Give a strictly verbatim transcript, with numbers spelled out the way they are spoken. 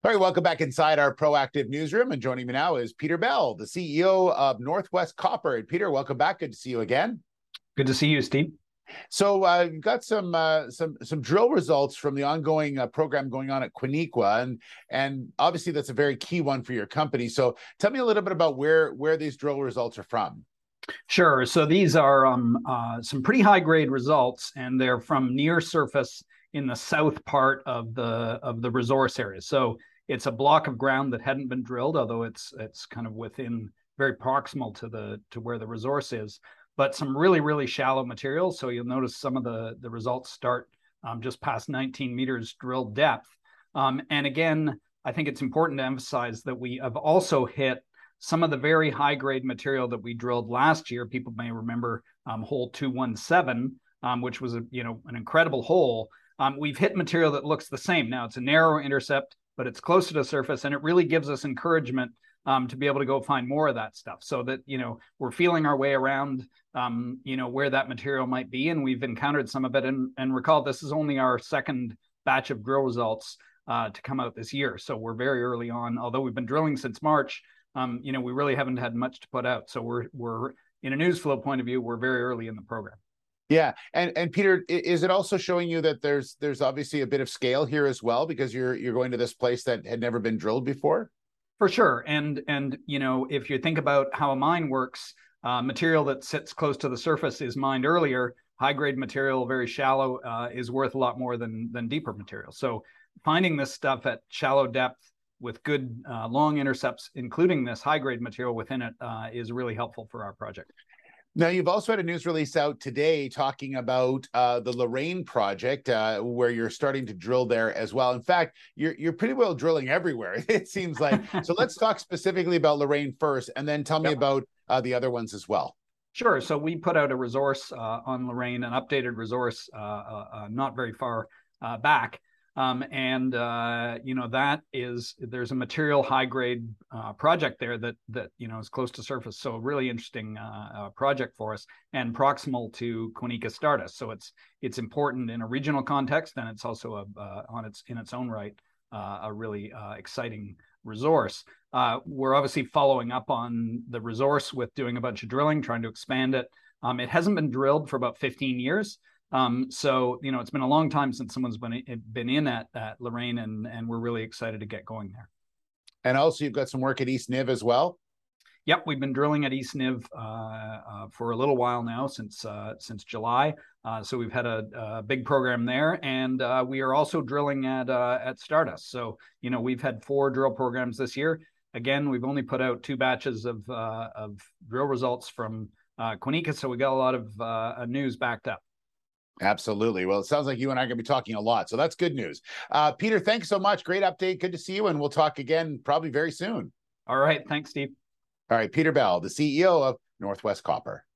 All right, welcome back inside our proactive newsroom. And joining me now is Peter Bell, the C E O of Northwest Copper. And Peter, welcome back. Good to see you again. Good to see you, Steve. So uh, you've got some uh, some some drill results from the ongoing uh, program going on at Quiniqua, and and obviously that's a very key one for your company. So tell me a little bit about where where these drill results are from. Sure. So these are um, uh, some pretty high grade results, and they're from near surface in the south part of the of the resource area. So it's a block of ground that hadn't been drilled, although it's it's kind of within very proximal to the to where the resource is. But some really, really shallow material. So you'll notice some of the, the results start um, just past nineteen meters drilled depth. Um, and again, I think it's important to emphasize that we have also hit some of the very high grade material that we drilled last year. People may remember um, hole two one seven, um, which was a, you know, an incredible hole. Um, we've hit material that looks the same. Now it's a narrow intercept, but it's closer to the surface, and it really gives us encouragement Um, to be able to go find more of that stuff, so that, you know, we're feeling our way around, um, you know, where that material might be. And we've encountered some of it. And, and recall, this is only our second batch of drill results uh, to come out this year. So we're very early on, although we've been drilling since March, um, you know, we really haven't had much to put out. So we're, we're in a news flow point of view, we're very early in the program. Yeah. And and Peter, is it also showing you that there's there's obviously a bit of scale here as well, because you're you're going to this place that had never been drilled before? For sure. And, and you know, if you think about how a mine works, uh, material that sits close to the surface is mined earlier. High-grade material, very shallow, uh, is worth a lot more than, than deeper material. So finding this stuff at shallow depth with good uh, long intercepts, including this high-grade material within it, uh, is really helpful for our project. Now, you've also had a news release out today talking about uh, the Loraine project, uh, where you're starting to drill there as well. In fact, you're you're pretty well drilling everywhere, it seems like. So let's talk specifically about Loraine first, and then tell me yep. about uh, the other ones as well. Sure. So we put out a resource uh, on Loraine, an updated resource uh, uh, not very far uh, back. Um, and, uh, you know, that is, there's a material high grade uh, project there that, that, you know, is close to surface. So a really interesting uh, uh, project for us, and proximal to Quiniqua Stardust. So it's, it's important in a regional context, and it's also a, uh, on its, in its own right, uh, a really uh, exciting resource. Uh, we're obviously following up on the resource with doing a bunch of drilling, trying to expand it. Um, it hasn't been drilled for about fifteen years. Um, so, you know, it's been a long time since someone's been, been in at, at Loraine, and, and we're really excited to get going there. And also you've got some work at East Niv as well? Yep, we've been drilling at East Niv uh, uh, for a little while now, since uh, since July. Uh, so we've had a, a big program there, and uh, we are also drilling at uh, at Stardust. So, you know, we've had four drill programs this year. Again, we've only put out two batches of, uh, of drill results from uh, Quiniqua, so we got a lot of uh, news backed up. Absolutely. Well, it sounds like you and I are going to be talking a lot, so that's good news. Uh, Peter, thanks so much. Great update. Good to see you, and we'll talk again probably very soon. All right. Thanks, Steve. All right. Peter Bell, the C E O of Northwest Copper.